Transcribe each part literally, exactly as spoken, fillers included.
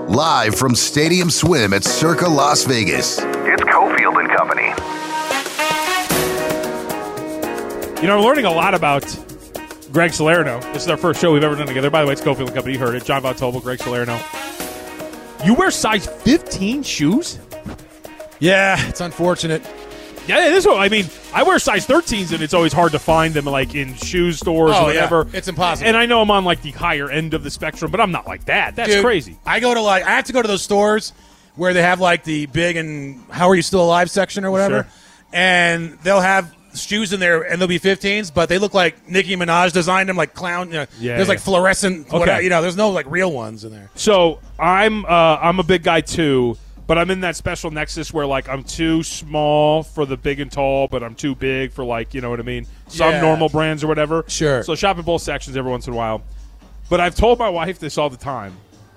Live from Stadium Swim at Circa Las Vegas, it's Cofield and Company. You know, I'm learning a lot about Greg Salerno. This is our first show we've ever done together. By the way, it's Cofield and Company. You heard it. John Von Tobel, Greg Salerno. You wear size fifteen shoes? Yeah, it's unfortunate. Yeah, it is. I mean, I wear size thirteens, and it's always hard to find them, like, in shoe stores oh, or whatever. Yeah. It's impossible. And I know I'm on, like, the higher end of the spectrum, but I'm not like that. That's Dude, crazy. I go to, like, I have to go to those stores where they have, like, the big and how are you still alive section or whatever. Sure. And they'll have shoes in there, and they'll be fifteens, but they look like Nicki Minaj designed them, like clown. You know, Yeah, there's, yeah. like, fluorescent, Okay. whatever, you know, there's no, like, real ones in there. So I'm uh, I'm a big guy, too. But I'm in that special nexus where, like, I'm too small for the big and tall, but I'm too big for, like, you know what I mean? Some Yeah. normal brands or whatever. Sure. So I shop in both sections every once in a while. But I've told my wife this all the time.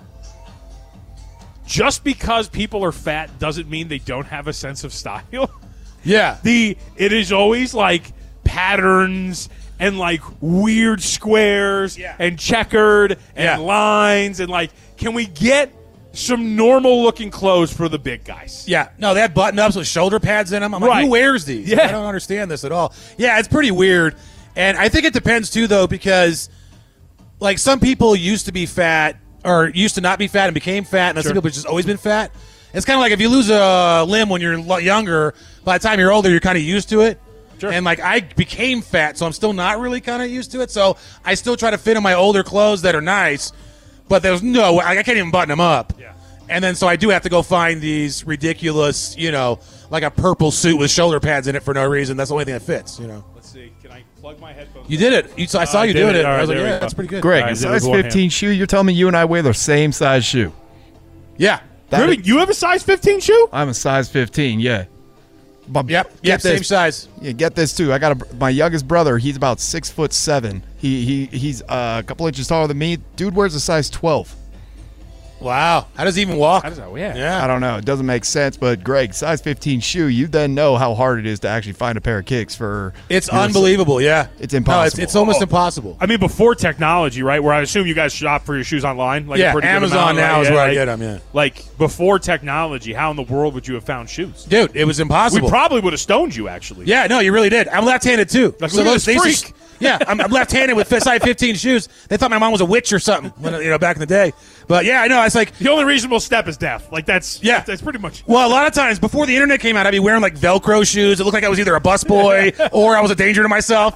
Just because people are fat doesn't mean they don't have a sense of style. Yeah. The It is always, like, patterns and, like, weird squares Yeah. and checkered and Yeah. lines and, like, can we get some normal-looking clothes for the big guys? Yeah, no, they had button-ups with shoulder pads in them. I'm Right. like, who wears these? Yeah. I don't understand this at all. Yeah, it's pretty weird. And I think it depends, too, though, because, like, some people used to be fat or used to not be fat and became fat, and Sure. some people have just always been fat. It's kind of like if you lose a limb when you're lo- younger, by the time you're older, you're kind of used to it. Sure. And, like, I became fat, so I'm still not really kind of used to it. So I still try to fit in my older clothes that are nice, but there's no – I can't even button them up. Yeah. And then so I do have to go find these ridiculous, you know, like a purple suit with shoulder pads in it for no reason. That's the only thing that fits, you know. Let's see. Can I plug my headphones? You did it. You, I saw Uh, you I did doing it. it. All I right, was like, there we yeah, go. that's pretty good. Greg, All right, a I did it with size one fifteen hand. shoe, you're telling me you and I wear the same size shoe. Yeah. That Really? is- You have a size fifteen shoe? I'm a size fifteen, yeah. But Yep. get Yep. this- Same size. Yeah, get this too. I got a, my youngest brother. He's about six foot seven. He he he's uh, a couple inches taller than me. Dude wears a size twelve. Wow. How does he even walk? How does that? Yeah. Yeah. I don't know. It doesn't make sense. But Greg, size fifteen shoe. You then know how hard it is to actually find a pair of kicks for. It's your- unbelievable. Yeah. It's No, it's, impossible. it's almost Oh. impossible. I mean, before technology, right? Where I assume you guys shop for your shoes online. Like a Yeah, pretty good Amazon amount, now right? is Yeah, where I like- get 'em, yeah. Like before technology, how in the world would you have found shoes? Dude, it was We impossible. probably would have stoned you, actually. Yeah, no, you really did. I'm left-handed too. Like, look at those- this they used to- freak. yeah, I'm, I'm left-handed with size fifteen shoes. They thought my mom was a witch or something, when, you know, back in the day. But yeah, I know. It's like, The only reasonable step is death. Like that's Yeah. That's, that's pretty much. well, a lot of times before the internet came out, I'd be wearing like Velcro shoes. It looked like I was either a busboy or I was a danger to myself.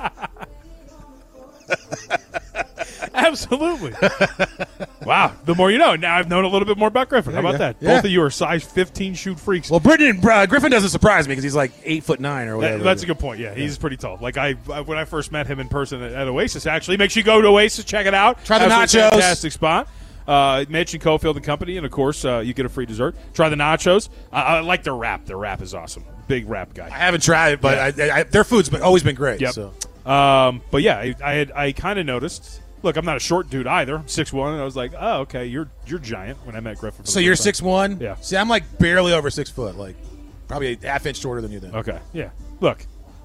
Absolutely. Wow. The more you know. Now I've known a little bit more about Griffin. How about you go. that? Yeah. Both of you are size fifteen shoe freaks. Well, Britton, uh, Griffin doesn't surprise me because he's like eight foot nine or That- whatever. that's a good point. Yeah, he's pretty tall. Like I, I, when I first met him in person at, at Oasis, actually, make sure you go to Oasis, check it out. Try the Absolutely nachos. fantastic spot. Uh, Mitch and Cofield and Company, and of course, uh, you get a free dessert. Try the nachos. I, I like their wrap. Their wrap is awesome. Big wrap guy. I haven't tried it, but I, I, their food's been, always been great. Yep. So. Um, but yeah, I, I had I kind of noticed. Look, I'm not a short dude either. I'm six one, and I was like, oh, okay, you're you're giant. When I met Griffin. for So the you're first time. six one? Yeah. See, I'm like barely over six foot, like probably a half inch shorter than you then. Okay. Yeah. Look,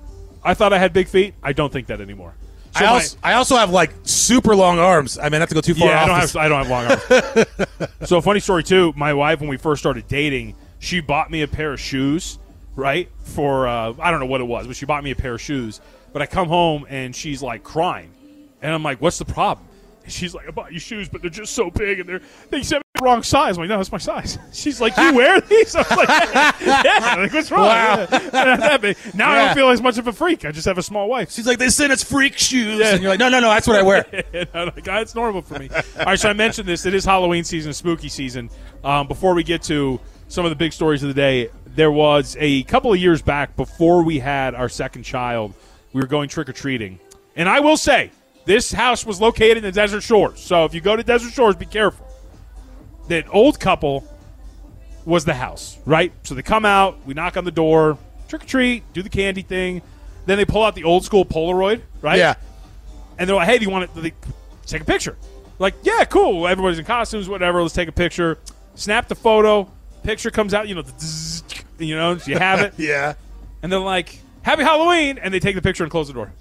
I thought I had big feet. I don't think that anymore. So I, my- also, I also have like super long arms. I mean, I have to go too far Yeah, I off. don't this- have I don't have long arms. So a funny story too. My wife, when we first started dating, she bought me a pair of shoes, right? For uh, I don't know what it was, but she bought me a pair of shoes. But I come home and she's like crying, and I'm like, "What's the problem?" And she's like, "I bought you shoes, but they're just so big, and they're they sent me the wrong size." I'm like, "No, that's my size." She's like, "You wear these?" I was like, "Yeah." I'm like, what's wrong? Wow. Yeah. That big. Now I Yeah. don't feel as much of a freak. I just have a small wife. She's like, they sent us freak shoes. Yeah. And you're like, no, no, no, that's what I wear. And I'm like, "Ah, it's normal for me." All right, so I mentioned this. It is Halloween season, spooky season. Um, before we get to some of the big stories of the day, there was a couple of years back before we had our second child, we were going trick-or-treating. And I will say, this house was located in the Desert Shores. So if you go to Desert Shores, be careful. That old couple was the house, right? So they come out, we knock on the door, trick-or-treat, do the candy thing. Then they pull out the old school Polaroid, right? Yeah. And they're like, hey, do you want to they, take a picture? Like, yeah, cool. Everybody's in costumes, whatever. Let's take a picture. Snap the photo. Picture comes out, you know, the zzz, you know, so you have it. Yeah. And they're like, happy Halloween. And they take the picture and close the door.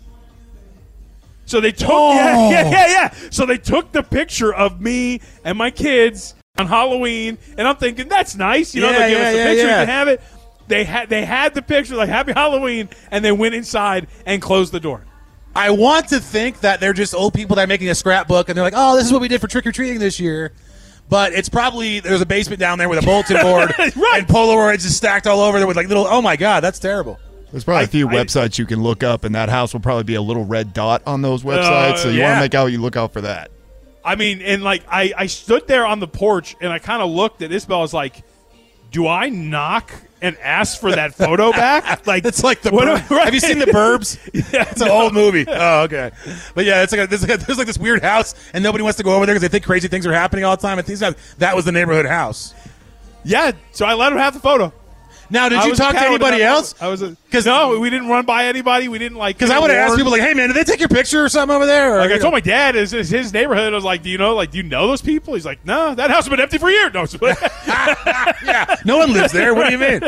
So they took, Oh. yeah, yeah, yeah, yeah. So they took the picture of me and my kids on Halloween, and I'm thinking that's nice. You know, Yeah, they give yeah, us a yeah, picture, yeah. you can have it. They had they had the picture like Happy Halloween, and they went inside and closed the door. I want to think that they're just old people that are making a scrapbook, and they're like, oh, this is what we did for trick-or-treating this year. But it's probably, there's a basement down there with a bulletin board Right. and Polaroids just stacked all over there with like little, oh my God, that's terrible. There's probably a few I- websites you can look up, and that house will probably be a little red dot on those websites. so you yeah. want to make out you look out for that. I mean, and like I, I stood there on the porch, and I kind of looked at Isabel. I was like, do I knock and ask for that photo back? Like It's like the what do Burbs. I- right. Have you seen the Burbs? Yeah, It's an no. old movie. Oh, okay. But yeah, it's like a, there's, like a, there's like this weird house, and nobody wants to go over there because they think crazy things are happening all the time. And things like that was the neighborhood house. Yeah, so I let him have the photo. Now, did I you was a talk to coward anybody about else? that. I was because no, we didn't run by anybody. We didn't like Because I would have asked people like, "Hey, man, did they take your picture or something over there?" Or, Like I you told know? my dad, is is his neighborhood? I was like, do you know, like, do you know those people? He's like, no, that house has been empty for years. No, yeah, no one lives there. What do you mean?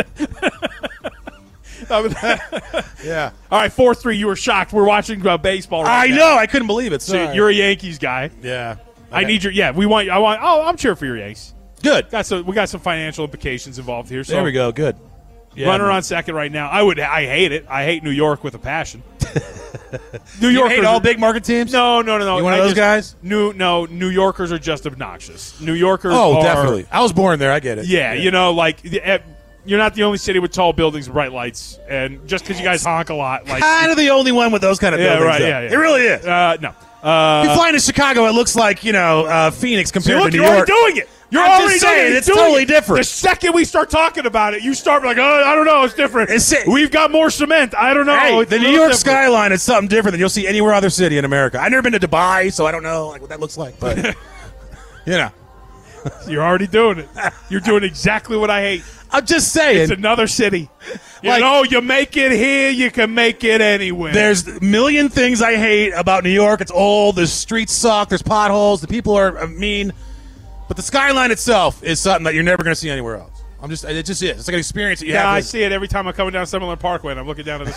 Yeah, all right, four three. You were shocked. We're watching uh, baseball. Right I now. know. I couldn't believe it. So Sorry. you're a Yankees guy. yeah. I Okay. need your yeah. We want. I want. Oh, I'm cheering for your Yankees. Good. Got some. We got some financial implications involved here. So There we go. Good. Yeah, runner man. on second right now. I would. I hate it. I hate New York with a passion. New You Yorkers hate all are- big market teams? No, no, no, no. You one of I those just- guys? New, no. New Yorkers are just obnoxious. New Yorkers. Oh, are, definitely. I was born there. I get it. Yeah, you know, like the- eh, you're not the only city with tall buildings and bright lights, and just because you guys honk a lot, like Kind of the only one with those kind of yeah, buildings. right, though. yeah, yeah. It really is. Uh, no. Uh, you fly into Chicago, it looks like, you know, uh, Phoenix See, compared look, to New you're York. already doing it. You're I'm already just doing saying, it. it's You're totally doing it. different. The second we start talking about it, you start like, oh, I don't know, it's different. It's it. We've got more cement. I don't know. Hey, It's the a New little York different. skyline is something different than you'll see anywhere other city in America. I've never been to Dubai, so I don't know like what that looks like. But, you know. You're already doing it. You're doing exactly what I hate. I'm just saying. It's another city. You Like- know, you make it here, you can make it anywhere. There's a million things I hate about New York. It's old. The streets suck. There's potholes. The people are uh, mean. But the skyline itself is something that you're never going to see anywhere else. I'm just, it just is. It's like an experience that you yeah, I have. see it every time I'm coming down Summerlin Parkway and I'm looking down at the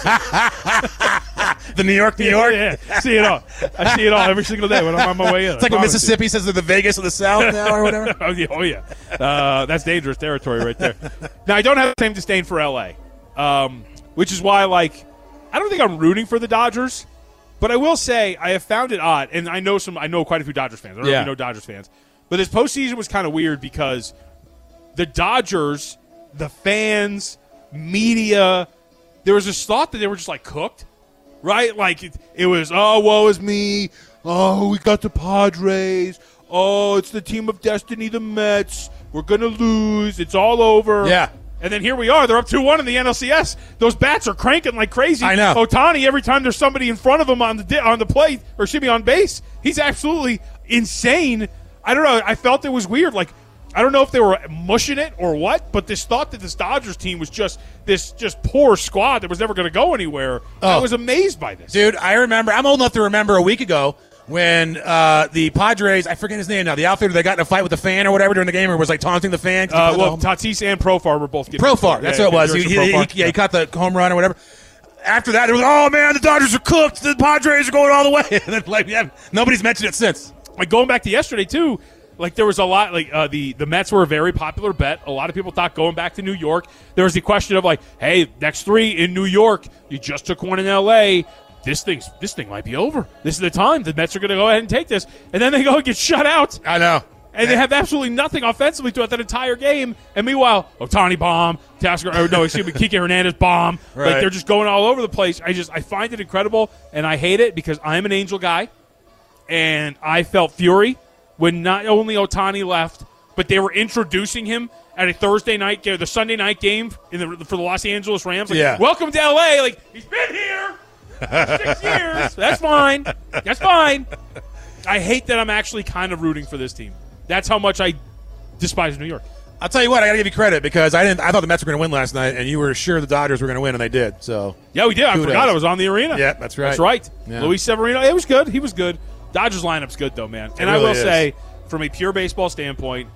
city. The New York, New York. Yeah, yeah. See it all. I see it all every single day when I'm on my way in. It's like when Mississippi says they're the Vegas of the South now or whatever. oh, yeah, oh, yeah. Uh, that's dangerous territory right there. Now, I don't have the same disdain for L A, um, which is why, like, I don't think I'm rooting for the Dodgers, but I will say I have found it odd, and I know some. I know quite a few Dodgers fans. I don't know Yeah. if you know Dodgers fans, but this postseason was kind of weird because the Dodgers, the fans, media, there was this thought that they were just like cooked, right? Like it, it was, oh, woe is me. Oh, we got the Padres. Oh, it's the team of destiny, the Mets. We're gonna lose. It's all over. Yeah. And then here we are. They're up two one in the N L C S. Those bats are cranking like crazy. I know. Ohtani, every time there's somebody in front of him on the di- on the plate, or excuse me, on base, he's absolutely insane. I don't know. I felt it was weird. Like, I don't know if they were mushing it or what, but this thought that this Dodgers team was just this just poor squad that was never going to go anywhere. I Oh. was amazed by this. Dude, I remember, I'm old enough to remember a week ago when uh, the Padres, I forget his name now, the outfielder, they got in a fight with the fan or whatever during the game or was like taunting the fan. 'cause he Uh, put well, the home- Tatis and Profar were both getting Profar, that's yeah, what it was. He, Jurickson he, Profar. he- yeah, he caught the home run or whatever. After that, it was, oh man, the Dodgers are cooked. The Padres are going all the way. And then, like, yeah, nobody's mentioned it since. Like going back to yesterday too, like there was a lot. Like uh, the the Mets were a very popular bet. A lot of people thought going back to New York. There was the question of like, hey, next three in New York. You just took one in L A. This thing's this thing might be over. This is the time the Mets are going to go ahead and take this, and then they go and get shut out. I know. And they have absolutely nothing offensively throughout that entire game. And meanwhile, Ohtani bomb, Tasker, or no, excuse me, Kike Hernandez bomb. Right. Like they're just going all over the place. I just I find it incredible, and I hate it because I'm an Angel guy, and I felt fury when not only Ohtani left, but they were introducing him at a Thursday night game, the Sunday night game in the, for the Los Angeles Rams. Like, Yeah. welcome to L A. Like he's been here for six years. That's fine. That's fine. I hate that I'm actually kind of rooting for this team. That's how much I despise New York. I'll tell you what, I got to give you credit because I didn't. I thought the Mets were going to win last night, and you were sure the Dodgers were going to win, and they did. So Yeah, we did. I Kudos. forgot I was on the arena. Yeah, that's right. That's right. Yeah. Luis Severino. It was good. He was good. Dodgers lineup's good though, man. And I really will is. say, from a pure baseball standpoint,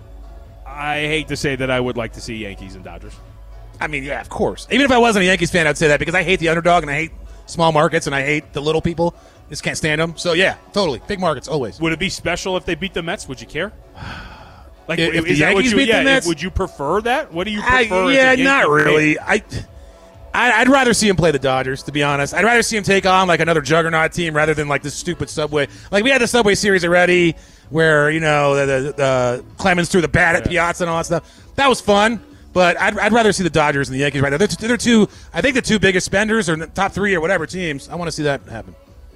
I hate to say that I would like to see Yankees and Dodgers. I mean, yeah, of course. Even if I wasn't a Yankees fan, I'd say that because I hate the underdog and I hate small markets and I hate the little people. Just can't stand them. So yeah, totally. Big markets always. Would it be special if they beat the Mets? Would you care? Like, If- if is the that what Yankees you, beat the yeah, Mets? would you prefer that? What do you I, prefer? as a yeah, Yankee not fan? really. I, I, I'd rather see him play the Dodgers, to be honest. I'd rather see him take on like another juggernaut team rather than like this stupid Subway. Like we had the Subway Series already, where you know the, the, the Clemens threw the bat at Yeah. Piazza and all that stuff. That was fun, but I'd, I'd rather see the Dodgers and the Yankees right now. They're, t- they're two. I think the two biggest spenders or the top three or whatever teams. I want to see that happen.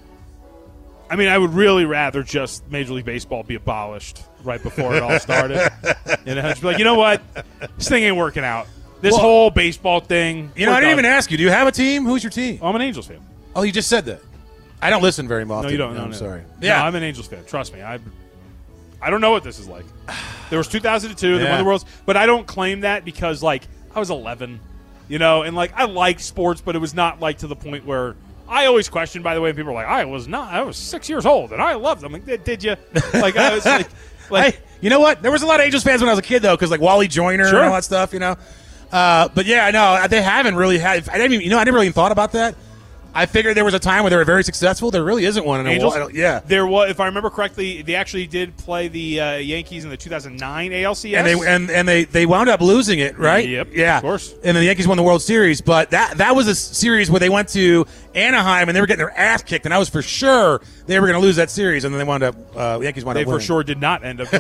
I mean, I would really rather just Major League Baseball be abolished right before it all started. You know, just be like, you know what? This thing ain't working out. This Well, whole baseball thing. You know, we're I didn't done. even ask you. Do you have a team? Who's your team? I'm an Angels fan. Oh, you just said that. I don't listen very often. No, you don't. No, I'm no. sorry. No, I'm an Angels fan. Trust me. I I don't know what this is like. There was two thousand two. They Yeah. won the Worlds, but I don't claim that because like I was eleven, you know, and like I like sports, but it was not like to the point where I always question. By the way, people are like, I was not. I was six years old and I loved them. Like, did, did you? Like I was like, like Hey, you know what? There was a lot of Angels fans when I was a kid, though, because like Wally Joyner Sure. and all that stuff, you know. Uh, but yeah, no, they haven't really had. I didn't even, you know, I never really thought about that. I figured there was a time where they were very successful. There really isn't one in a Angels? while. I don't- Yeah, There was, if I remember correctly, they actually did play the uh, Yankees in the two thousand nine A L C S. and they and, and they they wound up losing it, right? Yep, Yeah, of course. And then the Yankees won the World Series, but that that was a series where they went to Anaheim and they were getting their ass kicked, and I was for sure they were going to lose that series, and then they wound up uh, the Yankees wound They up for winning. sure did not end up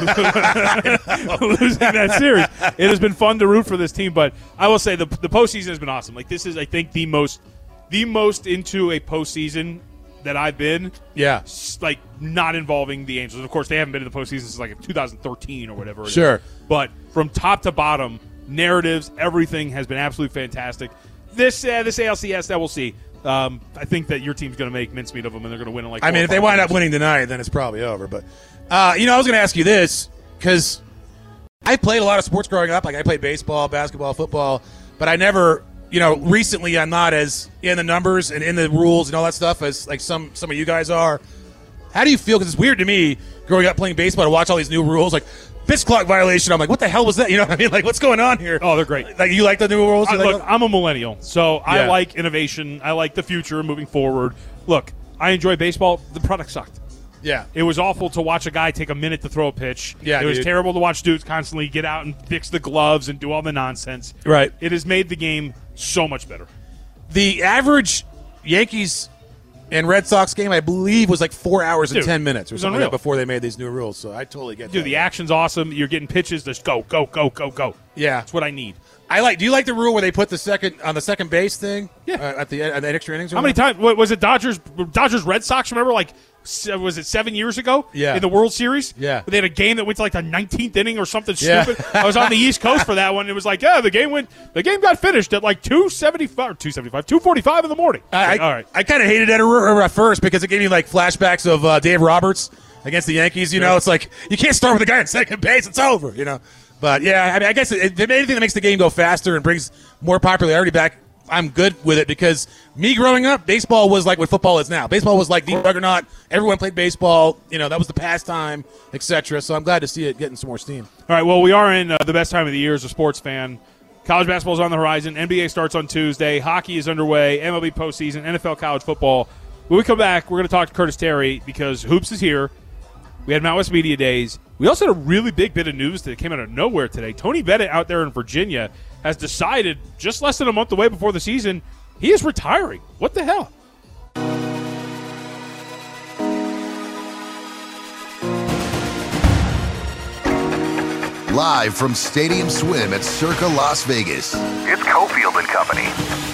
losing that series. It has been fun to root for this team, but I will say the the postseason has been awesome. Like this is, I think, the most the most into a postseason that I've been. Yeah, s- Like not involving the Angels. Of course, they haven't been in the postseason since like two thousand thirteen or whatever. it is. Sure. But from top to bottom, narratives, everything has been absolutely fantastic. This uh, this A L C S, that we'll see. Um, I think that your team's going to make mincemeat of them, and they're going to win in like. I four mean, or if they five wind up games. winning tonight, then it's probably over. But uh, you know, I was going to ask you this because I played a lot of sports growing up. Like I played baseball, basketball, football, but I never, you know, recently I'm not as in the numbers and in the rules and all that stuff as like some some of you guys are. How do you feel? Because it's weird to me growing up playing baseball to watch all these new rules, like pitch clock violation. I'm like, what the hell was that? You know what I mean? Like, what's going on here? Oh, they're great. Like, you like the new rules? I, You like look, I'm a millennial, so I Yeah. like innovation. I like the future, moving forward. Look, I enjoy baseball. The product sucked. yeah. It was awful to watch a guy take a minute to throw a pitch. Yeah, it was dude. terrible to watch dudes constantly get out and fix the gloves and do all the nonsense. Right. It has made the game so much better. The average Yankees and Red Sox game, I believe, was like four hours and Dude, ten minutes or it was something like unreal. that before they made these new rules. So I totally get Dude, that. the action's awesome. You're getting pitches. Just go, go, go, go, go. Yeah. That's what I need. I like. Do you like the rule where they put the second on the second base thing? Yeah. Uh, at the at the extra innings. Or How many whatever? times what, was it? Dodgers, Dodgers, Red Sox. Remember, like, se- was it seven years ago? Yeah. In the World Series. Yeah. They had a game that went to like the nineteenth inning or something Yeah. stupid. I was on the East Coast for that one. It was like, yeah, the game went. The game got finished at like two seventy five or two seventy five, two forty five in the morning. I, Like, I, all right. I kind of hated that at at first because it gave me like flashbacks of uh, Dave Roberts against the Yankees. You know, Yeah. it's like you can't start with a guy at second base; it's over. You know, but yeah, I mean, I guess if anything that makes the game go faster and brings more popularity back, I'm good with it because me growing up, baseball was like what football is now. Baseball was like the juggernaut. Everyone played baseball. You know, that was the pastime, et cetera. So I'm glad to see it getting some more steam. All right, well, we are in uh, the best time of the year as a sports fan. College basketball is on the horizon. N B A starts on Tuesday. Hockey is underway. M L B postseason. N F L college football. When we come back, we're going to talk to Curtis Terry because Hoops is here. We had Mountain West Media Days. We also had a really big bit of news that came out of nowhere today. Tony Bennett out there in Virginia has decided just less than a month away before the season, he is retiring. What the hell? Live from Stadium Swim at Circa Las Vegas, it's Cofield and Company.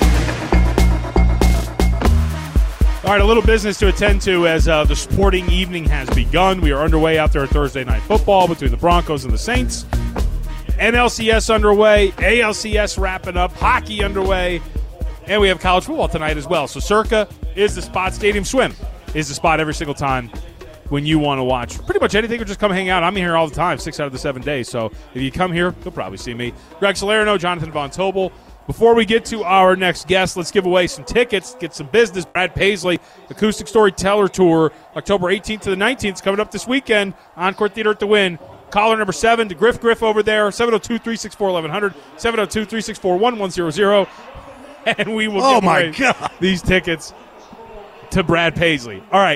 All right, a little business to attend to as uh, the sporting evening has begun. We are underway out there at Thursday Night Football between the Broncos and the Saints. N L C S underway, A L C S wrapping up, hockey underway, and we have college football tonight as well. So Circa is the spot. Stadium Swim is the spot every single time when you want to watch pretty much anything or just come hang out. I'm here all the time, six out of the seven days. So if you come here, you'll probably see me. Greg Salerno, Jonathan Von Tobel. Before we get to our next guest, let's give away some tickets, get some business. Brad Paisley, Acoustic Storyteller Tour, October eighteenth to the nineteenth, is coming up this weekend. Encore Theater at the Wynn. Caller number seven to Griff Griff over there, seven oh two, three six four, eleven hundred, seven oh two, three six four, one one zero zero. And we will Oh, give my away God. these tickets to Brad Paisley. All right.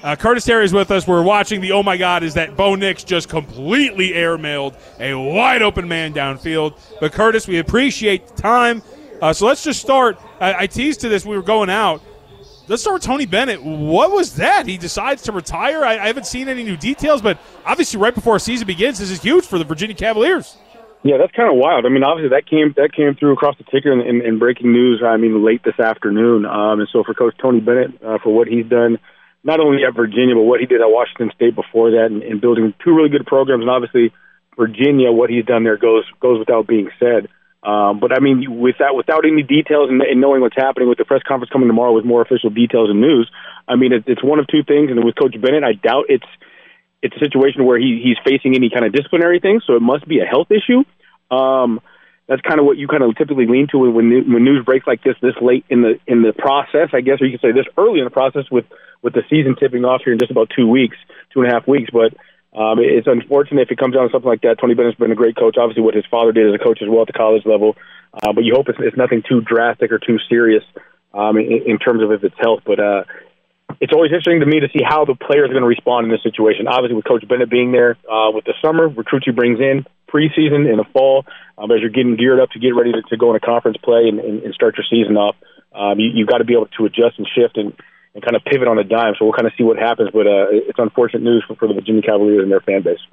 Uh, Curtis Terry is with us. We're watching the oh my God is that Bo Nix just completely airmailed a wide open man downfield. But Curtis, we appreciate the time. Uh, so let's just start. I, I teased to this. We were going out. Let's start with Tony Bennett. What was that? He decides to retire. I, I haven't seen any new details, but obviously right before a season begins, this is huge for the Virginia Cavaliers. Yeah, that's kind of wild. I mean, obviously that came that came through across the ticker in, in, in breaking news. I mean, late this afternoon. Um, and so for Coach Tony Bennett, uh, for what he's done, not only at Virginia, but what he did at Washington State before that, and, and building two really good programs. And obviously, Virginia, what he's done there goes goes without being said. Um, but I mean, with that, without any details and, and knowing what's happening, with the press conference coming tomorrow with more official details and news, I mean, it, it's one of two things. And with Coach Bennett, I doubt it's it's a situation where he he's facing any kind of disciplinary thing. So it must be a health issue. Um, that's kind of what you kind of typically lean to when when news breaks like this this late in the in the process, I guess, or you could say this early in the process with, with the season tipping off here in just about two weeks, two and a half weeks. But um, it's unfortunate if it comes down to something like that. Tony Bennett's been a great coach. Obviously, what his father did as a coach as well at the college level. Uh, but you hope it's, it's nothing too drastic or too serious um, in, in terms of if it's health. But uh, it's always interesting to me to see how the players are going to respond in this situation. Obviously, with Coach Bennett being there uh, with the summer, recruits he brings in preseason in the fall, um, as you're getting geared up to get ready to, to go into conference play and, and, and start your season off, um, you, you've got to be able to adjust and shift and, and kind of pivot on a dime. So we'll kind of see what happens, but uh, it's unfortunate news for, for the Virginia Cavaliers and their fan base.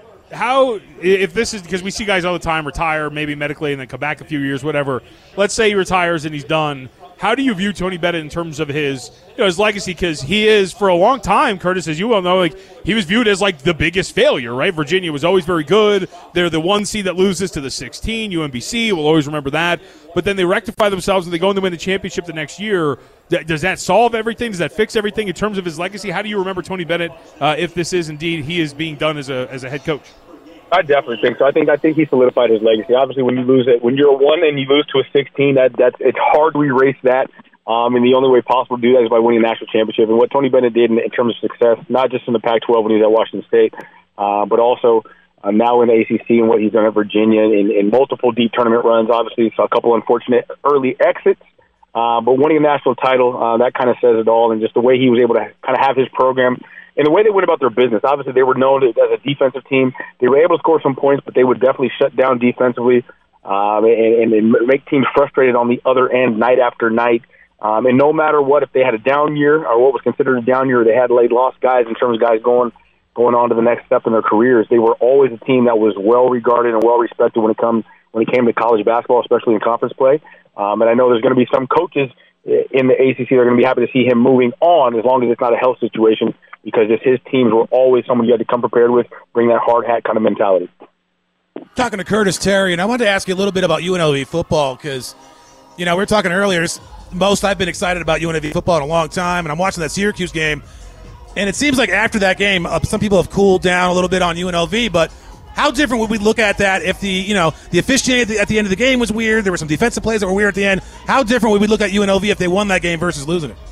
How, if this is, because we see guys all the time retire, maybe medically, and then come back a few years, whatever. Let's say he retires and he's done. How do you view Tony Bennett in terms of his, you know, his legacy? Because he is, for a long time, Curtis, as you well know, like he was viewed as like the biggest failure, right? Virginia was always very good. They're the one seed that loses to the sixteen. U M B C will always remember that. But then they rectify themselves and they go and they win the championship the next year. Does that solve everything? Does that fix everything in terms of his legacy? How do you remember Tony Bennett uh, if this is indeed he is being done as a as a head coach? I definitely think so. I think I think he solidified his legacy. Obviously, when you lose it, when you're a one and you lose to a sixteen, that that's it's hard to erase that. Um, and the only way possible to do that is by winning a national championship. And what Tony Bennett did in, in terms of success, not just in the Pac twelve when he was at Washington State, uh, but also uh, now in the A C C and what he's done at Virginia in, in multiple deep tournament runs. Obviously, saw a couple unfortunate early exits, uh, but winning a national title, uh, that kind of says it all. And just the way he was able to kind of have his program and the way they went about their business. Obviously, they were known as a defensive team. They were able to score some points, but they would definitely shut down defensively um, and, and make teams frustrated on the other end night after night. Um, and no matter what, if they had a down year or what was considered a down year, they had late lost guys in terms of guys going going on to the next step in their careers. They were always a team that was well regarded and well respected when it comes when it came to college basketball, especially in conference play. Um, and I know there's going to be some coaches in the A C C that are going to be happy to see him moving on, as long as it's not a health situation, because just his teams were always someone you had to come prepared with, bring that hard hat kind of mentality. Talking to Curtis Terry, and I wanted to ask you a little bit about U N L V football because, you know, we were talking earlier. Most I've been excited about U N L V football in a long time, and I'm watching that Syracuse game, and it seems like after that game, uh, some people have cooled down a little bit on U N L V, but how different would we look at that if the, you know, the officiating at the, at the end of the game was weird, there were some defensive plays that were weird at the end. How different would we look at U N L V if they won that game versus losing it?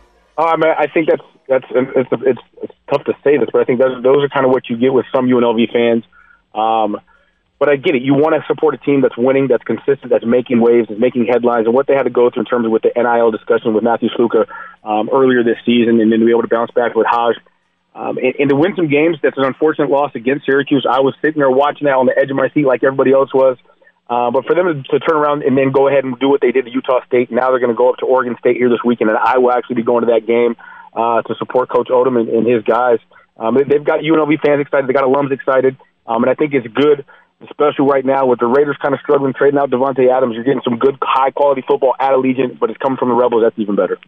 Um, I think that's that's it's, it's, it's tough to say this, but I think those, those are kind of what you get with some U N L V fans. Um, but I get it. You want to support a team that's winning, that's consistent, that's making waves, that's making headlines, and what they had to go through in terms of with the N I L discussion with Matthew Sluka um, earlier this season, and then to be able to bounce back with Haj. Um, and, and to win some games, that's an unfortunate loss against Syracuse. I was sitting there watching that on the edge of my seat like everybody else was. Uh, but for them to, to turn around and then go ahead and do what they did to Utah State, now they're going to go up to Oregon State here this weekend, and I will actually be going to that game uh, to support Coach Odom and, and his guys. Um, they've got U N L V fans excited. They've got alums excited. Um, and I think it's good, especially right now with the Raiders kind of struggling, trading out Devontae Adams. You're getting some good, high-quality football at Allegiant, but it's coming from the Rebels. That's even better.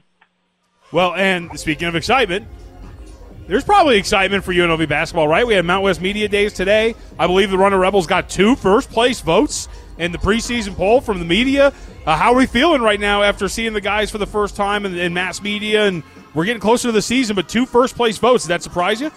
Well, and speaking of excitement, there's probably excitement for U N L V basketball, right? We had Mount West Media Days today. I believe the Runner Rebels got two first-place votes in the preseason poll from the media. Uh, how are we feeling right now after seeing the guys for the first time in, in mass media? And we're getting closer to the season, but two first-place votes. Does that surprise you?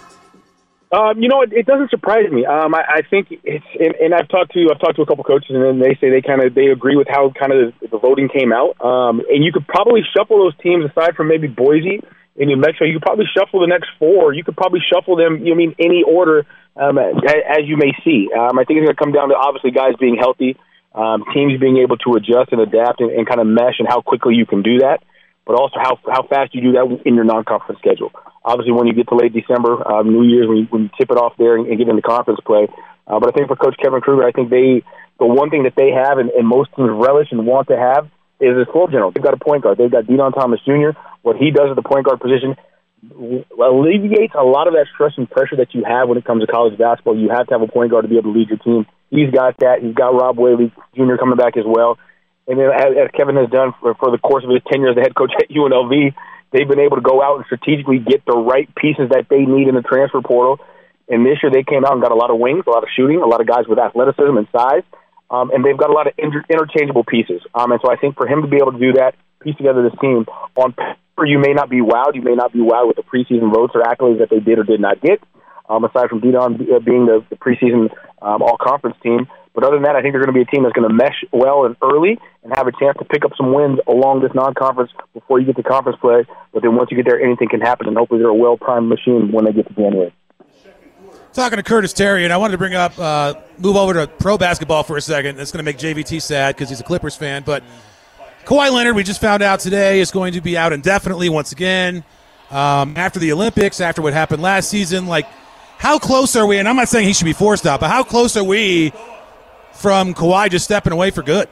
Um, you know, it, it doesn't surprise me. Um, I, I think it's, and, and I've talked to I've talked to a couple coaches, and then they say they kind of they agree with how kind of the, the voting came out. Um, and you could probably shuffle those teams aside from maybe Boise in New Mexico. You could probably shuffle the next four. You could probably shuffle them. You know, I mean any order um, as, as you may see. Um, I think it's going to come down to obviously guys being healthy, um, teams being able to adjust and adapt and, and kind of mesh, and how quickly you can do that. but also how how fast you do that in your non-conference schedule. Obviously, when you get to late December, uh, New Year's, when you, when you tip it off there and, and get into conference play. Uh, but I think for Coach Kevin Kruger, I think they the one thing that they have and, and most teams relish and want to have is a floor general. They've got a point guard. They've got Deon Thomas Junior What he does at the point guard position alleviates a lot of that stress and pressure that you have when it comes to college basketball. You have to have a point guard to be able to lead your team. He's got that. He's got Rob Whaley Junior coming back as well. And then as, as Kevin has done for, for the course of his tenure as the head coach at U N L V, they've been able to go out and strategically get the right pieces that they need in the transfer portal. And this year they came out and got a lot of wings, a lot of shooting, a lot of guys with athleticism and size. Um, and they've got a lot of inter- interchangeable pieces. Um, and so I think for him to be able to do that, piece together this team, on paper you may not be wowed. You may not be wowed with the preseason votes or accolades that they did or did not get, um, aside from Deon being the, the preseason um, all-conference team. But other than that, I think they're going to be a team that's going to mesh well and early and have a chance to pick up some wins along this non-conference before you get to conference play. But then once you get there, anything can happen, and hopefully they're a well-primed machine when they get to January. Talking to Curtis Terry, and I wanted to bring up, uh, move over to pro basketball for a second. That's going to make J V T sad because he's a Clippers fan. But Kawhi Leonard, we just found out today, is going to be out indefinitely once again um, after the Olympics, after what happened last season. Like, how close are we? And I'm not saying he should be forced out, but how close are we from Kawhi just stepping away for good?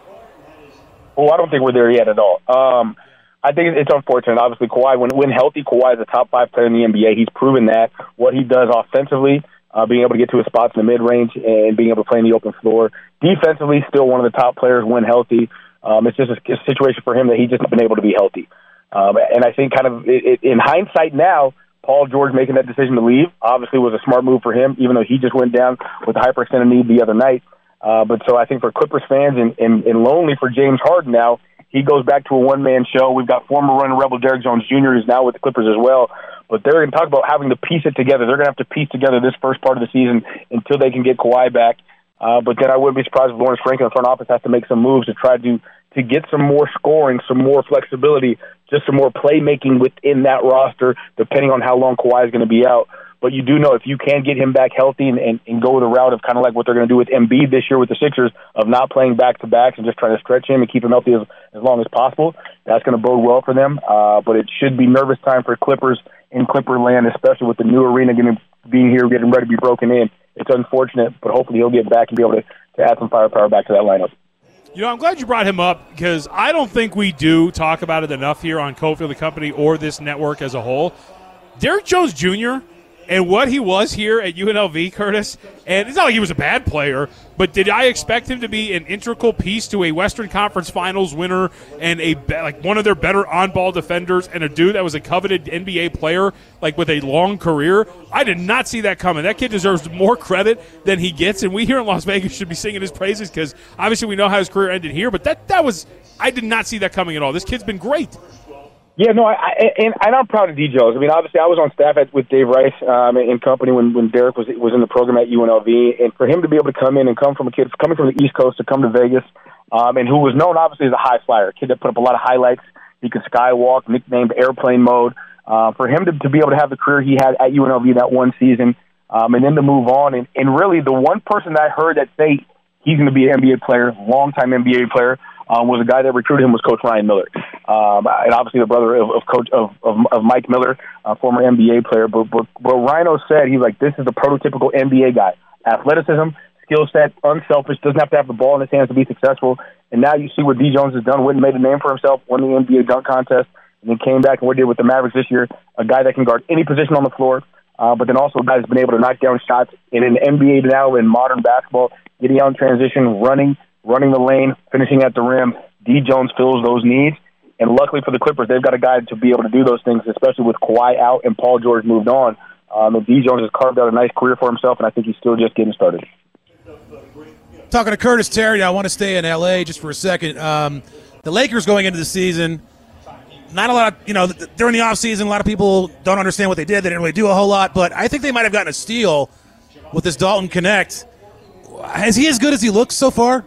Well, I don't think we're there yet at all. Um, I think it's unfortunate. Obviously, Kawhi, when, when healthy, Kawhi is a top five player in the N B A. He's proven that. What he does offensively, Uh, being able to get to his spots in the mid-range and being able to play in the open floor. Defensively, still one of the top players when healthy. Um, it's just a, a situation for him that he just hasn't been able to be healthy. Um, and I think kind of it, it, in hindsight now, Paul George making that decision to leave obviously was a smart move for him, even though he just went down with a hyperextended knee the other night. Uh, but so I think for Clippers fans and, and, and lonely for James Harden now, he goes back to a one-man show. We've got former running Rebel Derrick Jones Junior who's now with the Clippers as well. But they're going to talk about having to piece it together. They're going to have to piece together this first part of the season until they can get Kawhi back. Uh, but then I wouldn't be surprised if Lawrence Frank in the front office has to make some moves to try to to get some more scoring, some more flexibility, just some more playmaking within that roster, depending on how long Kawhi is going to be out. But you do know if you can get him back healthy and, and, and go the route of kind of like what they're going to do with Embiid this year with the Sixers, of not playing back-to-backs and just trying to stretch him and keep him healthy as, as long as possible, that's going to bode well for them. Uh, but it should be nervous time for Clippers in Clipper land, especially with the new arena getting, being here, getting ready to be broken in. It's unfortunate, but hopefully he'll get back and be able to, to add some firepower back to that lineup. You know, I'm glad you brought him up because I don't think we do talk about it enough here on Cofield and Company or this network as a whole. Derrick Jones Junior and what he was here at U N L V, Curtis, and it's not like he was a bad player, but did I expect him to be an integral piece to a Western Conference Finals winner and a like one of their better on-ball defenders and a dude that was a coveted N B A player like with a long career? I did not see that coming. That kid deserves more credit than he gets, and we here in Las Vegas should be singing his praises because obviously we know how his career ended here, but that, that was – I did not see that coming at all. This kid's been great. Yeah, no, I, I and, and I'm proud of D. Jones. I mean, obviously, I was on staff at, with Dave Rice um, and company when, when Derrick was was in the program at U N L V, and for him to be able to come in and come from a kid coming from the East Coast to come to Vegas, um, and who was known obviously as a high flyer, a kid that put up a lot of highlights. He could skywalk, nicknamed Airplane Mode. Uh, for him to, to be able to have the career he had at U N L V that one season, um, and then to move on, and, and really the one person that I heard that say he's going to be an N B A player, longtime N B A player. Um, was a guy that recruited him was Coach Ryan Miller, um, and obviously the brother of, of Coach of, of, of Mike Miller, uh, former N B A player. But, but but Rhino said he's like, this is the prototypical N B A guy: athleticism, skill set, unselfish, doesn't have to have the ball in his hands to be successful. And now you see what D. Jones has done. Went and made a name for himself, won the N B A dunk contest, and then came back and what he did with the Mavericks this year. A guy that can guard any position on the floor, uh, but then also a guy that's been able to knock down shots in an N B A now in modern basketball, getting out in transition, running. running the lane, finishing at the rim. D. Jones fills those needs. And luckily for the Clippers, they've got a guy to be able to do those things, especially with Kawhi out and Paul George moved on. Um, and D. Jones has carved out a nice career for himself, and I think he's still just getting started. Talking to Curtis Terry, I want to stay in L A just for a second. Um, the Lakers going into the season, not a lot, you know, during the offseason, a lot of people don't understand what they did. They didn't really do a whole lot, but I think they might have gotten a steal with this Dalton Connect. Is he as good as he looks so far?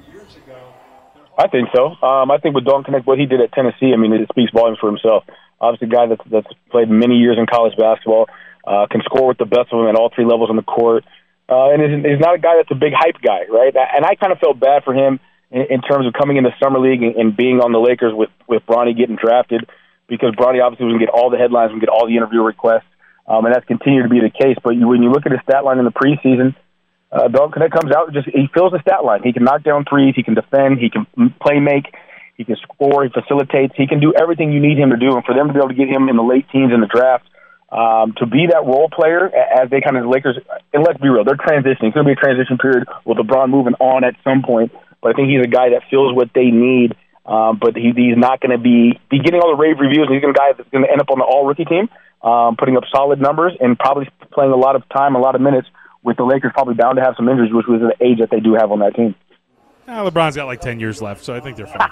I think so. Um, I think with Dalton Connect, what he did at Tennessee, I mean, it speaks volumes for himself. Obviously, a guy that's, that's played many years in college basketball, uh, can score with the best of them at all three levels on the court, uh, and is, is not a guy that's a big hype guy, right? And I kind of felt bad for him in, in terms of coming into Summer League and, and being on the Lakers with, with Bronny getting drafted. because Bronny obviously was going to get all the headlines and get all the interview requests, um, and that's continued to be the case. But you, when you look at his stat line in the preseason, uh, Dalton Knecht comes out and just he fills the stat line. He can knock down threes, he can defend, he can play make, he can score, he facilitates, he can do everything you need him to do. And for them to be able to get him in the late teens in the draft, um, to be that role player as they kind of the Lakers, and let's be real, they're transitioning. It's going to be a transition period with LeBron moving on at some point. But I think he's a guy that feels what they need. Um, but he, he's not going to be, be getting all the rave reviews. And he's a guy that's going to end up on the all-rookie team, um, putting up solid numbers and probably playing a lot of time, a lot of minutes, with the Lakers probably bound to have some injuries, which was the age that they do have on that team. Uh, LeBron's got like ten years left, so I think they're fine.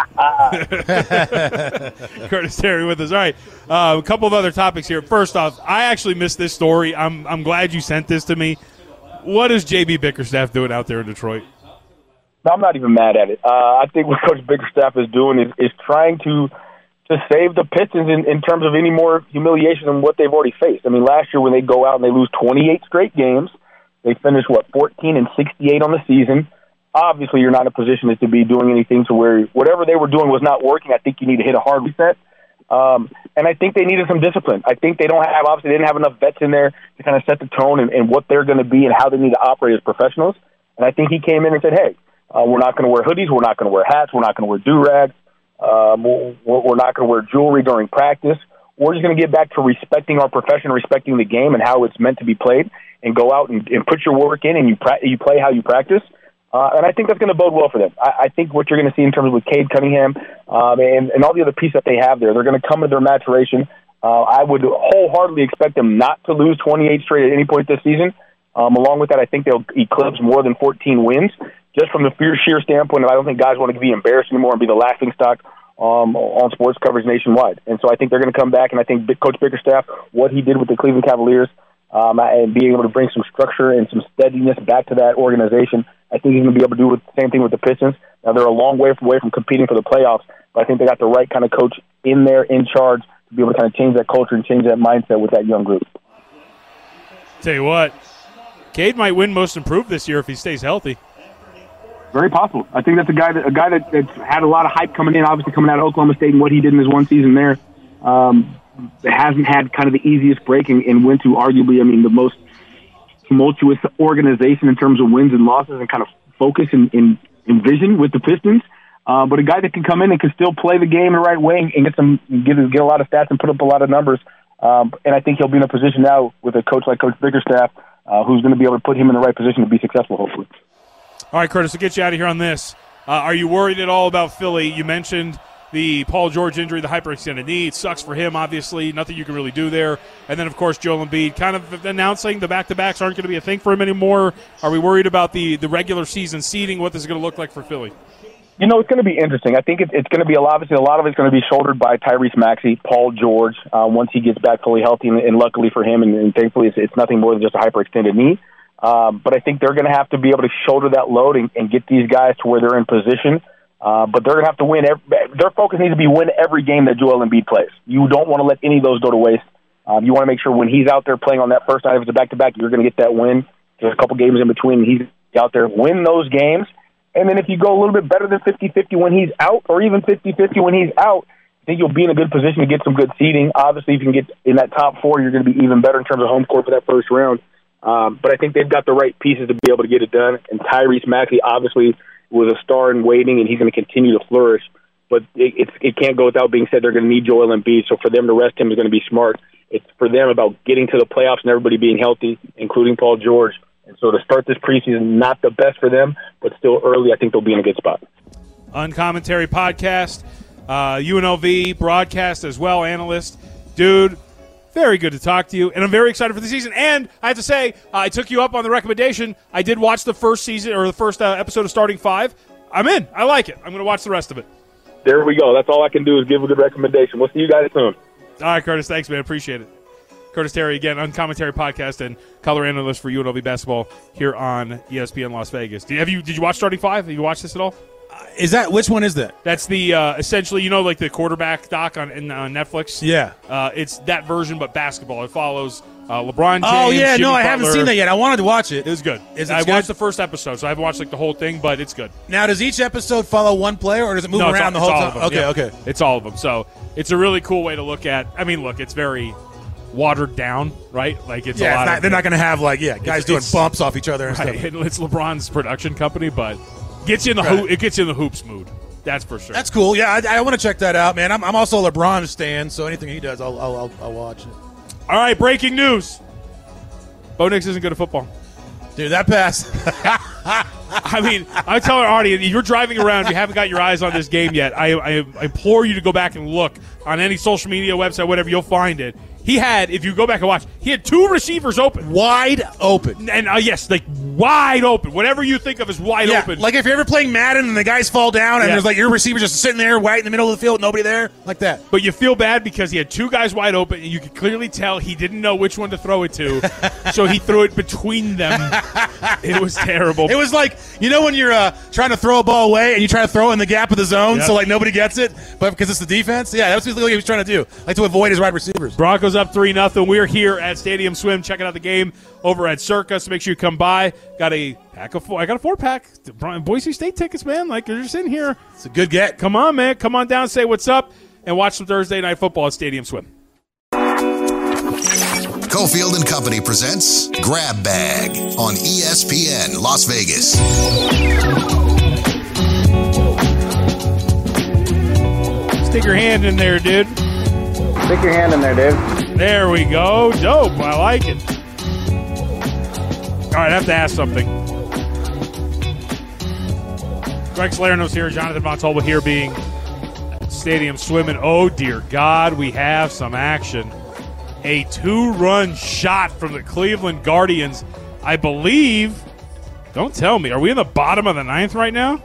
Curtis Terry with us. All right, uh, a couple of other topics here. First off, I actually missed this story. I'm I'm glad you sent this to me. What is J B Bickerstaff doing out there in Detroit? No, I'm not even mad at it. Uh, I think what Coach Bickerstaff is doing is, is trying to to save the Pistons in, in terms of any more humiliation than what they've already faced. I mean, last year when they go out and they lose twenty-eight straight games, they finish, what, fourteen and sixty-eight on the season. Obviously, you're not in a position to be doing anything to where whatever they were doing was not working. I think you need to hit a hard reset. Um, and I think they needed some discipline. I think they don't have, obviously, they didn't have enough vets in there to kind of set the tone and, and what they're going to be and how they need to operate as professionals. And I think he came in and said, hey, uh, we're not going to wear hoodies. We're not going to wear hats. We're not going to wear do-rags. Um, we're, we're not going to wear jewelry during practice. We're just going to get back to respecting our profession, respecting the game and how it's meant to be played, and go out and, and put your work in and you, pra- you play how you practice. Uh, and I think that's going to bode well for them. I, I think what you're going to see in terms of with Cade Cunningham um, and, and all the other pieces that they have there, they're going to come to their maturation. Uh, I would wholeheartedly expect them not to lose twenty-eight straight at any point this season. Um, along with that, I think they'll eclipse more than fourteen wins, just from the sheer standpoint of I don't think guys want to be embarrassed anymore and be the laughing stock um, on sports coverage nationwide. And so I think they're going to come back, and I think Coach Bickerstaff, what he did with the Cleveland Cavaliers, Um, and being able to bring some structure and some steadiness back to that organization, I think he's going to be able to do the same thing with the Pistons. Now, they're a long way away from competing for the playoffs, but I think they got the right kind of coach in there, in charge, to be able to kind of change that culture and change that mindset with that young group. Tell you what, Cade might win Most Improved this year if he stays healthy. Very possible. I think that's a guy that a guy that, that's had a lot of hype coming in, obviously coming out of Oklahoma State and what he did in his one season there. Um, hasn't had kind of the easiest break and, and went to arguably, I mean, the most tumultuous organization in terms of wins and losses and kind of focus and, and, and vision with the Pistons. Uh, but a guy that can come in and can still play the game the right way and get some get, get a lot of stats and put up a lot of numbers. Um, and I think he'll be in a position now with a coach like Coach Bickerstaff uh, who's going to be able to put him in the right position to be successful, hopefully. All right, Curtis, to get you out of here on this, uh, are you worried at all about Philly? You mentioned the Paul George injury, the hyperextended knee. It sucks for him, obviously. Nothing you can really do there. And then, of course, Joel Embiid kind of announcing the back-to-backs aren't going to be a thing for him anymore. Are we worried about the, the regular season seeding, what this is going to look like for Philly? You know, it's going to be interesting. I think it, it's going to be, a lot, obviously, a lot of it's going to be shouldered by Tyrese Maxey, Paul George, uh, once he gets back fully healthy. And, and luckily for him, and, and thankfully, it's, it's nothing more than just a hyperextended knee. Um, but I think they're going to have to be able to shoulder that load and, and get these guys to where they're in position. Uh, but they're going to have to win. Every, their focus needs to be win every game that Joel Embiid plays. You don't want to let any of those go to waste. Um, you want to make sure when he's out there playing on that first night, if it's a back-to-back, you're going to get that win. There's a couple games in between, and he's out there. Win those games. And then if you go a little bit better than fifty-fifty when he's out, or even fifty-fifty when he's out, I think you'll be in a good position to get some good seeding. Obviously, if you can get in that top four, you're going to be even better in terms of home court for that first round. Um, but I think they've got the right pieces to be able to get it done. And Tyrese Maxey obviously was a star in waiting, and he's going to continue to flourish. But it, it's, it can't go without being said they're going to need Joel Embiid. So for them to rest him is going to be smart. It's for them about getting to the playoffs and everybody being healthy, including Paul George. And so to start this preseason, not the best for them, but still early, I think they'll be in a good spot. Uncommentary podcast, uh, U N L V broadcast as well, analyst. Dude, very good to talk to you, and I'm very excited for the season. And I have to say, uh, I took you up on the recommendation. I did watch the first season or the first uh, episode of Starting Five. I'm in. I like it. I'm going to watch the rest of it. There we go. That's all I can do is give a good recommendation. We'll see you guys soon. All right, Curtis. Thanks, man. Appreciate it. Curtis Terry, again, Uncommentary podcast and color analyst for U N L V basketball here on E S P N Las Vegas. Did, have you, did you watch Starting Five? Have you watched this at all? Is that which one is that? That's the uh, essentially, you know, like the quarterback doc on, in, on Netflix. Yeah, uh, it's that version, but basketball. It follows Uh, LeBron James. Oh yeah, Jimmy no, I Butler. haven't seen that yet. I wanted to watch it. It was good. Is it I good? watched the first episode, so I haven't watched like the whole thing, but it's good. Now, does each episode follow one player, or does it move No, it's around all- the whole it's all time? of them, Okay, yeah. okay. It's all of them. So it's a really cool way to look at. I mean, look, it's very watered down, right? Like it's a Yeah, lot it's not, of, they're not going to have like yeah guys doing it's- bumps off each other and right. stuff. It's LeBron's production company, but gets you in the Right. hoop, it gets you in the hoops mood. That's for sure. That's cool. Yeah, I, I want to check that out, man. I'm, I'm also a LeBron stan, so anything he does, I'll I'll, I'll, I'll watch it. All right, breaking news. Bo Nix isn't good at football. Dude, that pass. I mean, I'm telling Artie, if you're driving around, you haven't got your eyes on this game yet, I, I implore you to go back and look on any social media website, whatever, you'll find it. He had, if you go back and watch, he had two receivers open. Wide open. And, uh, yes, like wide open. Whatever you think of as wide Yeah, open. like if you're ever playing Madden and the guys fall down and Yeah. there's like your receiver just sitting there right in the middle of the field, nobody there, like that. But you feel bad because he had two guys wide open, and you could clearly tell he didn't know which one to throw it to, so he threw it between them. It was terrible. It was like, you know when you're uh, trying to throw a ball away and you try to throw it in the gap of the zone Yep. so like nobody gets it, but because it's the defense? Yeah, that's what he was trying to do, like to avoid his wide receivers. Broncos up three nothing. We're here at Stadium Swim checking out the game over at Circa, so make sure you come by. Got a pack of four. I got a four pack. Boise State tickets, man. Like they're just in here. It's a good get. Come on, man. Come on down, say what's up, and watch some Thursday night football at Stadium Swim. Cofield and Company presents Grab Bag on E S P N Las Vegas. Stick your hand in there, dude. Stick your hand in there, dude. There we go. Dope. I like it. All right, I have to ask something. Greg Salerno's here. Jonathan Von Tobel here, being Stadium Swimming. Oh, dear God, we have some action. A two-run shot from the Cleveland Guardians. I believe, don't tell me, are we in the bottom of the ninth right now?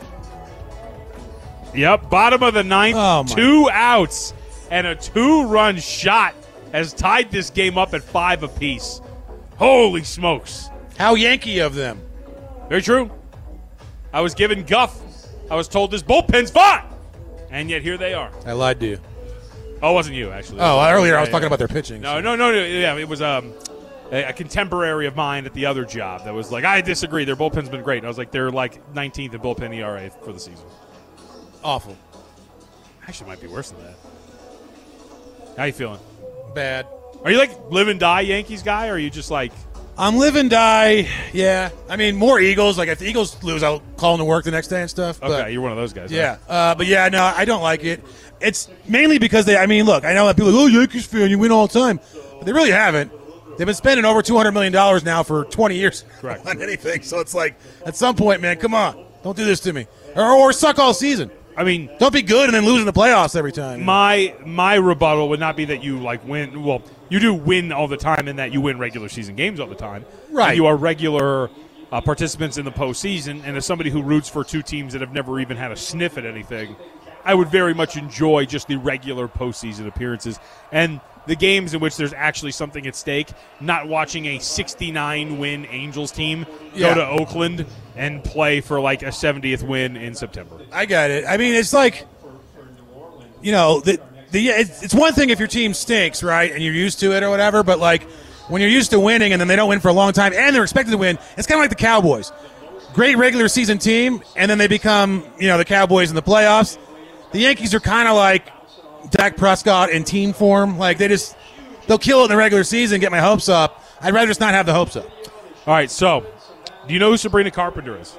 Yep, bottom of the ninth. Oh, my. Two outs and a two-run shot has tied this game up at five apiece. Holy smokes. How Yankee of them. Very true. I was given guff. I was told this bullpen's fine. And yet here they are. I lied to you. Oh, it wasn't you, actually. Oh, earlier I was Yeah, talking yeah. about their pitching. No, no, no, no. Yeah, it was um, a, a contemporary of mine at the other job that was like, I disagree. Their bullpen's been great. And I was like, they're like nineteenth in bullpen E R A for the season. Awful. Actually, it might be worse than that. How you feeling? Bad. Are you like live and die Yankees guy, or are you just like, I'm live and die. Yeah. I mean, more Eagles. Like, if the Eagles lose, I'll call them to work the next day and stuff. okay, But, you're one of those guys. yeah. Huh? Uh, but, yeah, no, I don't like it. It's mainly because they – I mean, look, I know that people are like, oh, Yankees fan, you win all the time. But they really haven't. They've been spending over two hundred million dollars now for twenty years Correct. on anything. So it's like, at some point, man, come on. Don't do this to me. Or, or suck all season. I mean, Don't be good and then lose in the playoffs every time. my my rebuttal would not be that you like win. Well, you do win all the time, in that you win regular season games all the time. Right. You are regular uh, participants in the postseason, and as somebody who roots for two teams that have never even had a sniff at anything, I would very much enjoy just the regular postseason appearances and the games in which there's actually something at stake. Not watching a sixty-nine win Angels team Yeah. go to Oakland and play for like a seventieth win in September. I got it. I mean, it's like, you know, the the it's, it's one thing if your team stinks, right, and you're used to it or whatever. But like when you're used to winning and then they don't win for a long time and they're expected to win, it's kind of like the Cowboys. Great regular season team, and then they become, you know, the Cowboys in the playoffs. The Yankees are kind of like Dak Prescott in team form. Like they just they'll kill it in the regular season, get my hopes up. I'd rather just not have the hopes up. All right, so do you know who Sabrina Carpenter is?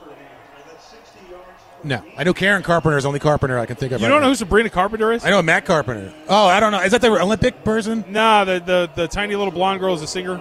No, I know Karen Carpenter is the only Carpenter I can think of. You right don't know now. who Sabrina Carpenter is? I know Matt Carpenter. Oh, I don't know. Is that the Olympic person? Nah, the, the the tiny little blonde girl is a singer.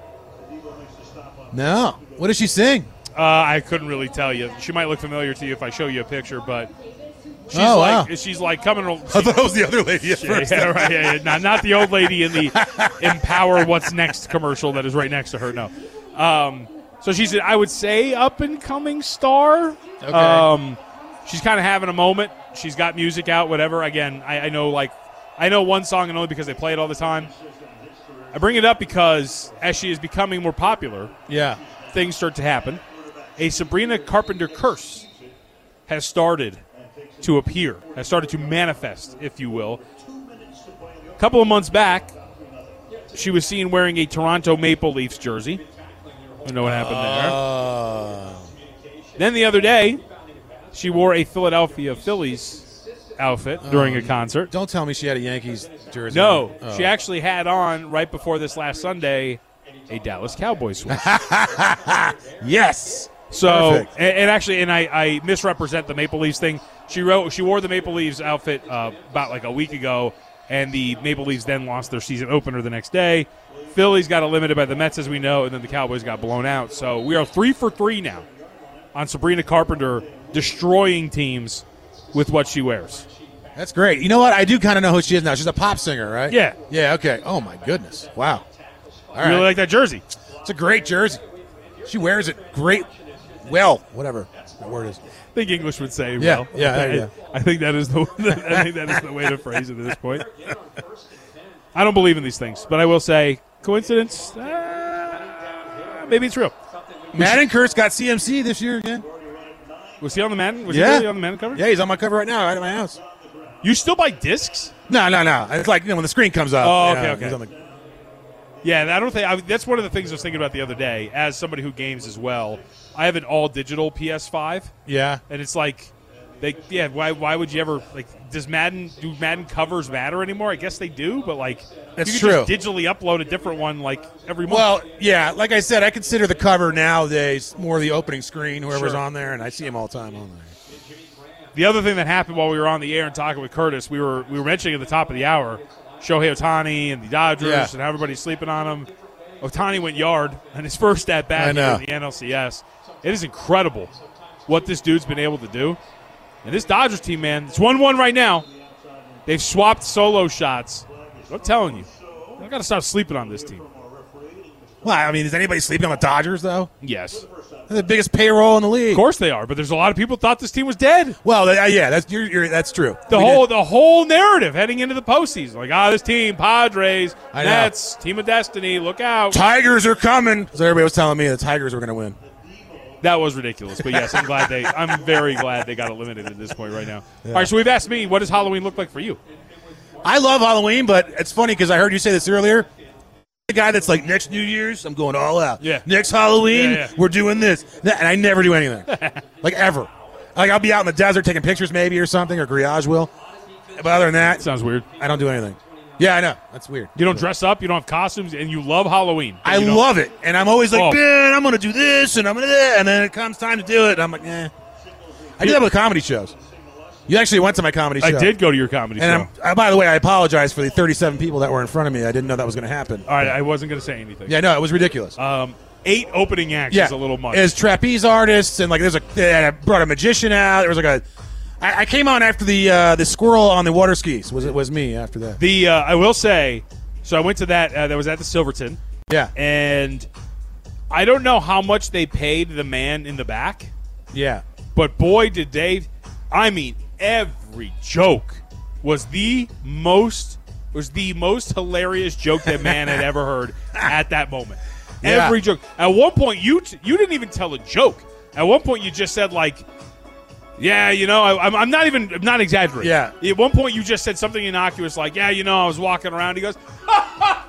No. What does she sing? Uh, I couldn't really tell you. She might look familiar to you if I show you a picture, but she's Oh, like wow. she's like coming. I thought it was the other lady at Yeah, first. yeah, right, yeah, yeah. Not, not the old lady in the Empower What's Next commercial that is right next to her. No. Um, so she's, an, I would say, up and coming star. Okay. Um, she's kind of having a moment. She's got music out, whatever. Again, I, I know like I know one song and only because they play it all the time. I bring it up because as she is becoming more popular, Yeah. things start to happen. A Sabrina Carpenter curse has started to appear, has started to manifest, if you will. A couple of months back, she was seen wearing a Toronto Maple Leafs jersey. I don't know what happened there. Uh, Then the other day, she wore a Philadelphia Phillies outfit during a concert. don't tell me she had a Yankees jersey. No, Oh. she actually had on, right before this last Sunday, a Dallas Cowboys swoosh. Yes. So, Perfect. and, and actually, and I, I misrepresent the Maple Leafs thing. She wrote, she wore the Maple Leafs outfit uh, about like a week ago, and the Maple Leafs then lost their season opener the next day. Phillies got eliminated by the Mets, as we know, and then the Cowboys got blown out. So we are three for three now on Sabrina Carpenter destroying teams with what she wears. That's great. You know what? I do kind of know who she is now. She's a pop singer, right? Yeah. Yeah, okay. Oh, my goodness. Wow. All I right. really like that jersey. It's a great jersey. She wears it great. Well, whatever that word is. I think English would say Yeah, well. yeah, I, there you go. I think that is the I think that is the way to phrase it at this point. I don't believe in these things, but I will say coincidence. Uh, maybe it's real. Madden Kurtz got C M C this year again. Was he on the Madden? Was Yeah. he really on the Madden cover? Yeah, he's on my cover right now, right at my house. You still buy discs? No, no, no. It's like, you know, when the screen comes up. Oh, you okay, know, okay. he's on the- Yeah, I don't think I, that's one of the things I was thinking about the other day. As somebody who games as well, I have an all digital P S five, yeah. and it's like, they yeah. Why why would you ever like? Does Madden do Madden covers matter anymore? I guess they do, but like, That's you can true. just digitally upload a different one like every month. Well, yeah, like I said, I consider the cover nowadays more the opening screen, whoever's Sure. on there, and I see him all the time on there. The other thing that happened while we were on the air and talking with Curtis, we were we were mentioning at the top of the hour, Shohei Ohtani and the Dodgers Yeah. and how everybody's sleeping on him. Ohtani went yard on his first at I bat know. here in the N L C S. It is incredible what this dude's been able to do. And this Dodgers team, man, it's one one right now. They've swapped solo shots. I'm telling you, I got to stop sleeping on this team. Well, I mean, is anybody sleeping on the Dodgers, though? Yes, They're the biggest payroll in the league. of course they are, but there's a lot of people thought this team was dead. Well, uh, yeah, that's you're, you're, that's true. The We whole did- the whole narrative heading into the postseason, like, ah, this team, Padres, I know. Nets, team of destiny, look out. Tigers are coming. So everybody was telling me the Tigers were going to win. That was ridiculous, but yes, I'm glad they. I'm very glad they got eliminated at this point right now. All right, so we've asked me, what does Halloween look like for you? I love Halloween, but it's funny because I heard you say this earlier. The guy that's like, next New Year's, I'm going all out. Yeah. Next Halloween, Yeah, yeah. we're doing this. And I never do anything. Like, ever. Like, I'll be out in the desert taking pictures maybe or something, or Griage will. But other than that, Sounds weird. I don't do anything. Yeah, I know. That's weird. You don't dress up, you don't have costumes, and you love Halloween. but I you don't- love it. And I'm always like, Oh. man, I'm going to do this, and I'm going to that. And then it comes time to do it. And I'm like, eh. I do that with comedy shows. You actually went to my comedy show. I did go to your comedy And show. I'm, uh, by the way, I apologize for the thirty-seven people that were in front of me. I didn't know that was going to happen. All right, I wasn't going to say anything. Yeah, no, it was ridiculous. Um, eight opening acts yeah, is a little much. As trapeze artists, and like there's a, they brought a magician out. There was like a. I, I came on after the uh, the squirrel on the water skis. Was it was me after that? the uh, I will say, so I went to that. Uh, that was at the Silverton, Yeah, and I don't know how much they paid the man in the back. yeah. But boy, did they! I mean, every joke was the most was the most hilarious joke that man had ever heard at that moment. Yeah. Every joke. At one point, you t- you didn't even tell a joke. At one point, you just said like, "Yeah, you know, I, I'm, I'm not even I'm not exaggerating." Yeah. At one point, you just said something innocuous like, "Yeah, you know, I was walking around." He goes, oh,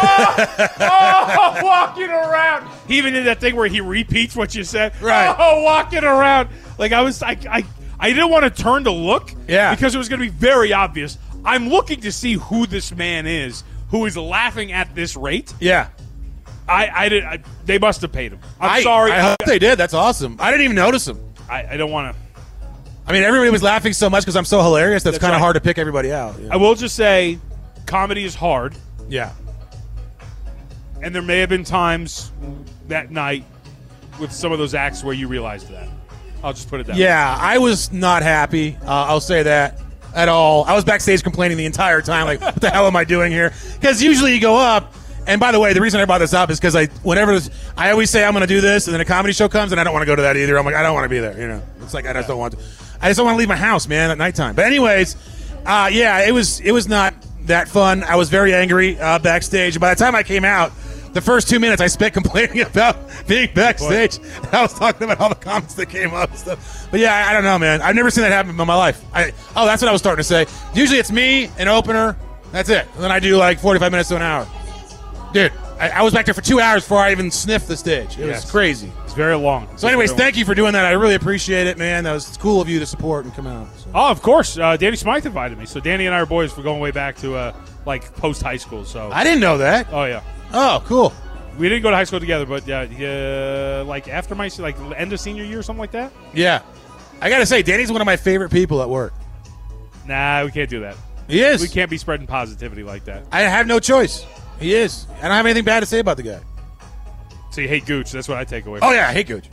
oh, walking around. He even did that thing where he repeats what you said. Right. Oh, walking around. Like I was, I, I, I didn't want to turn to look. Yeah. Because it was going to be very obvious. I'm looking to see who this man is who is laughing at this rate. Yeah. I, I did. I, they must have paid him. I'm I, sorry. I hope they did. That's awesome. I didn't even notice them. I, I don't want to. I mean, everybody was laughing so much because I'm so hilarious. That's, That's kind of right. hard to pick everybody out. Yeah. I will just say, comedy is hard, yeah. and there may have been times that night with some of those acts where you realized that. I'll just put it that way. Yeah, I was not happy. Uh, I'll say that at all. I was backstage complaining the entire time, like, what the hell am I doing here? Because usually you go up, and by the way, the reason I brought this up is because I, whenever this, I always say I'm going to do this, and then a comedy show comes, and I don't want to go to that either. I'm like, I don't want to be there. You know, it's like I just don't want to. I just don't want to leave my house, man, at nighttime. But anyways, uh, yeah, it was it was not that fun. I was very angry uh, backstage. By the time I came out, the first two minutes I spent complaining about being backstage. I was talking about all the comments that came up and stuff. But yeah, I, I don't know, man. I've never seen that happen in my life. I, oh, that's what I was starting to say. Usually it's me, an opener. That's it. And then I do like forty-five minutes to an hour. Dude, I, I was back there for two hours before I even sniffed the stage. It Yes. was crazy. It's very long. So, anyways, thank you for doing that. I really appreciate it, man. That was cool of you to support and come out. So. Oh, of course. Uh, Danny Smythe invited me. So Danny and I are boys. We're going way back to uh, like post high school. So I didn't know that. Oh yeah. Oh, cool. We didn't go to high school together, but uh, uh, like after my like end of senior year or something like that. Yeah. I got to say, Danny's one of my favorite people at work. Nah, we can't do that. He is. We can't be spreading positivity like that. I have no choice. He is. I don't have anything bad to say about the guy. So you hate Gooch. That's what I take away. Oh, yeah, I hate Gooch.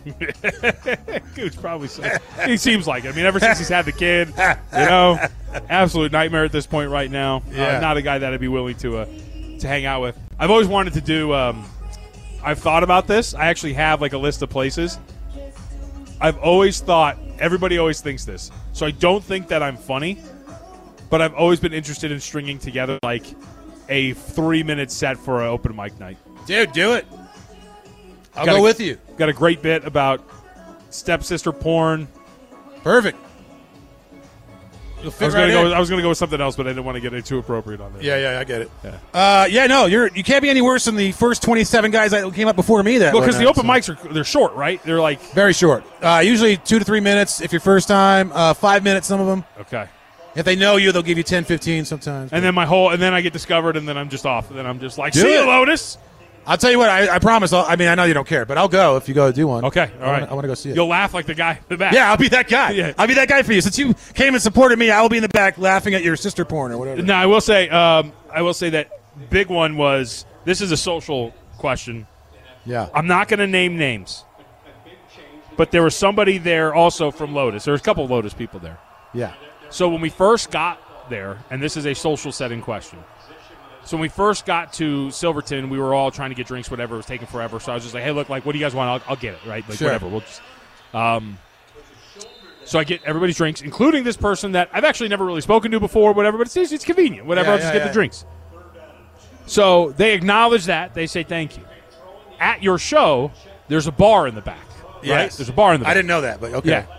Gooch probably so. He seems like it. I mean, ever since he's had the kid, you know, absolute nightmare at this point right now. Yeah. Uh, not a guy that I'd be willing to uh, to hang out with. I've always wanted to do. Um, I've thought about this. I actually have like a list of places. I've always thought. Everybody always thinks this, so I don't think that I'm funny. But I've always been interested in stringing together like a three-minute set for an open mic night. Dude, do it. I'll Got go a- with you. Got a great bit about stepsister porn. Perfect. You'll I fit was right gonna in. go. I was gonna go with something else, but I didn't want to get it too appropriate on there. Yeah, yeah, I get it. Yeah. Uh, yeah, no, you're you can't be any worse than the first twenty-seven guys that came up before me. That Well, one because the night, open so. mics are they're short, right? They're like Very short. Uh, usually two to three minutes if you're first time. Uh, five minutes, some of them. okay. If they know you, they'll give you ten, fifteen sometimes. And then my whole and then I get discovered, and then I'm just off. And then I'm just like, Do see it. you, Lotus. I'll tell you what, I, I promise. I'll, I mean, I know you don't care, but I'll go if you go do one. Okay, all I right. Wanna, I want to go see it. You'll laugh like the guy in the back. Yeah, I'll be that guy. Yeah. I'll be that guy for you. Since you came and supported me, I will be in the back laughing at your sister porn or whatever. Now I will say, um, I will say that big one was this is a social question. Yeah. I'm not going to name names, but there was somebody there also from Lotus. There was a couple of Lotus people there. Yeah. So when we first got there, and this is a social setting question. So when we first got to Silverton, we were all trying to get drinks, whatever. It was taking forever. So I was just like, hey, look, like, what do you guys want? I'll, I'll get it, right? Like, Sure. whatever. We'll just. Um, so I get everybody's drinks, including this person that I've actually never really spoken to before, whatever, but it's, it's convenient. Whatever, Yeah, I'll just yeah, get yeah. the drinks. So they acknowledge that. They say thank you. At your show, there's a bar in the back. Right? Yes. There's a bar in the back. I didn't know that, but okay. Yeah.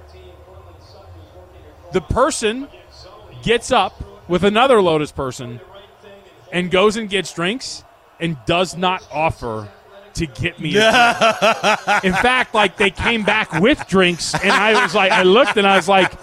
The person gets up with another Lotus person and goes and gets drinks and does not offer to get me a drink. In fact, like, they came back with drinks, and I was like, I looked and I was like,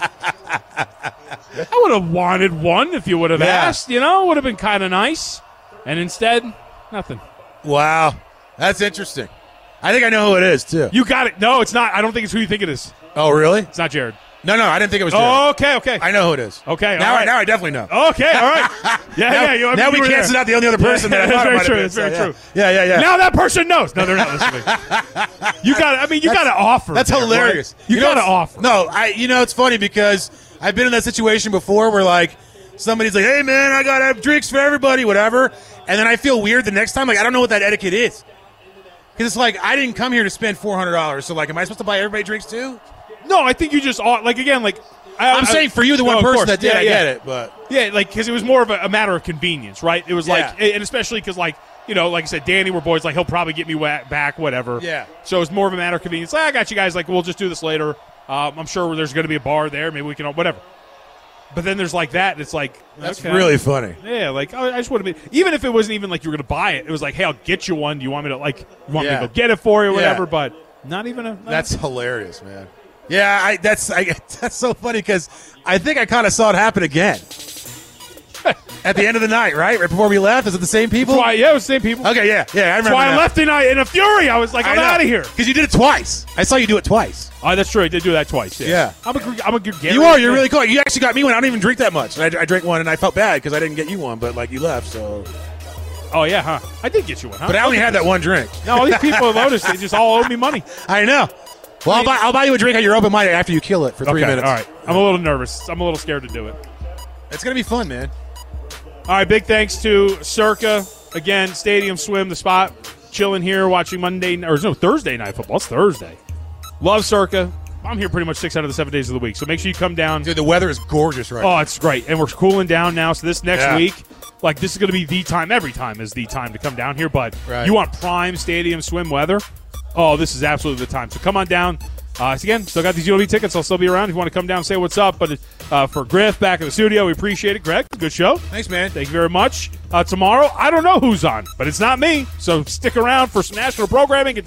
I would have wanted one if you would have Yeah. asked, you know, would have been kind of nice. And instead, nothing. Wow. That's interesting. I think I know who it is, too. You got it. No, it's not. I don't think it's who you think it is. Oh, really? It's not Jared. No, no, I didn't think it was Jared. Oh, okay, okay. I know who it is. Okay, Now, all I, right. now I definitely know. Okay, all right. Yeah, now, yeah. You, I mean, now you we were canceled there. out the only other person that I That's thought it very might true. have That's been, very so, true. Yeah, yeah, yeah. Now that person knows. No, they're not listening. You got. I mean, you got to offer. That's there, hilarious. right? You, know got to what's- offer. No, I. You know, it's funny because I've been in that situation before where like somebody's like, "Hey, man, I gotta have drinks for everybody, whatever," and then I feel weird the next time. Like I don't know what that etiquette is because it's like I didn't come here to spend four hundred dollars. So like, am I supposed to buy everybody drinks too? No, I think you just ought- like again like. I, I'm I, saying for you, the no, one of person course. that did, Yeah, I yeah. get it, but Yeah, like because it was more of a, a matter of convenience, right? It was like, Yeah. and especially because like you know, like I said, Danny, we're boys. Like he'll probably get me wa- back, whatever. Yeah. So it's more of a matter of convenience. Like, I got you guys. Like we'll just do this later. Um, I'm sure there's going to be a bar there. Maybe we can whatever. But then there's like that. And it's like that's okay. really funny. Yeah, like oh, I just want to be. Even if it wasn't even like you were going to buy it, it was like, hey, I'll get you one. Do you want me to like? You want Yeah. me to go get it for you, or Yeah. whatever? But not even a. That's hilarious, man. Yeah, I, that's I, that's so funny because I think I kind of saw it happen again at the end of the night, right? Right before we left. Is it the same people? That's why, yeah, it was the same people. Okay, yeah, yeah. I remember That's why I that. left tonight in a fury. I was like, I'm out of here. because you did it twice. I saw you do it twice. Oh, that's true. I did do that twice. Yeah, Yeah. I'm a, I'm a good. You are. You're really cool. You actually got me one. I don't even drink that much. And I, I drank one, and I felt bad because I didn't get you one. But like you left, so. Oh yeah, huh? I did get you one, huh? But I only had that one drink. No, all these people at Lotus, they just all owe me money. I know. Well, I'll buy, I'll buy you a drink at your open mic after you kill it for three okay, minutes. all right. I'm a little nervous. I'm a little scared to do it. It's gonna be fun, man. All right, big thanks to Circa again. Stadium Swim, the spot. Chilling here, watching Monday or no Thursday night football. It's Thursday. Love Circa. I'm here pretty much six out of the seven days of the week. So make sure you come down. Dude, the weather is gorgeous right now. Oh, it's great, and we're cooling down now. So this next Yeah. week, like this is going to be the time. Every time is the time to come down here. But Right. you want prime stadium swim weather? Oh, this is absolutely the time. So come on down. Uh, so again, still got these U N L V tickets. I'll still be around if you want to come down and say what's up. But uh, for Griff back in the studio, we appreciate it. Greg, good show. Thanks, man. Thank you very much. Uh, tomorrow, I don't know who's on, but it's not me. So stick around for some national programming.